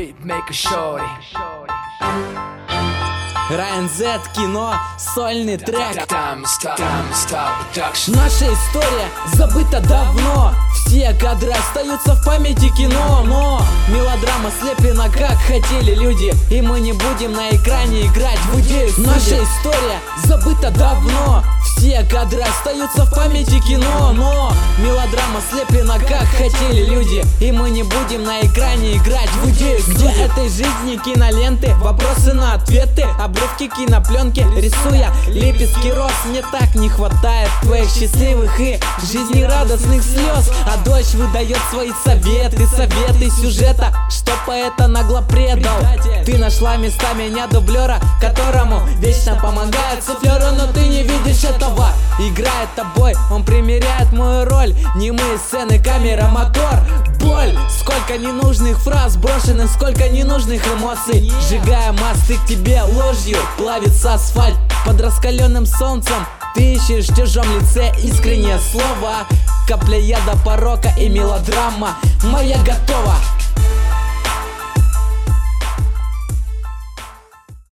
Райан Зет, кино, сольный трек. Наша история забыта давно. Все кадры остаются в памяти кино. Но мелодрама слеплена, как хотели люди, и мы не будем на экране играть в идею. Наша история забыта давно. Все кадры остаются в памяти кино. Но мелодрама слеплена, как хотели люди, и мы не будем на экране играть в идею. Где этой жизни киноленты, вопросы на ответы, обрывки кинопленки, рисуя лепестки роз. Мне так не хватает твоих счастливых и жизнерадостных слез. А дождь выдает свои советы сюжета, что поэта нагло предал. Ты нашла места меня дублера, которому вечно помогает суфлера, но ты не видишь этого. Играет тобой, он примеряет мою роль. Немые сцены, камера, мотор, боль. Сколько ненужных фраз брошенных, сколько ненужных эмоций. Сжигая мосты к тебе ложью, плавится асфальт под раскаленным солнцем. Ты ищешь в чужом лице искреннее слово. Капля яда, порока и мелодрама моя готова.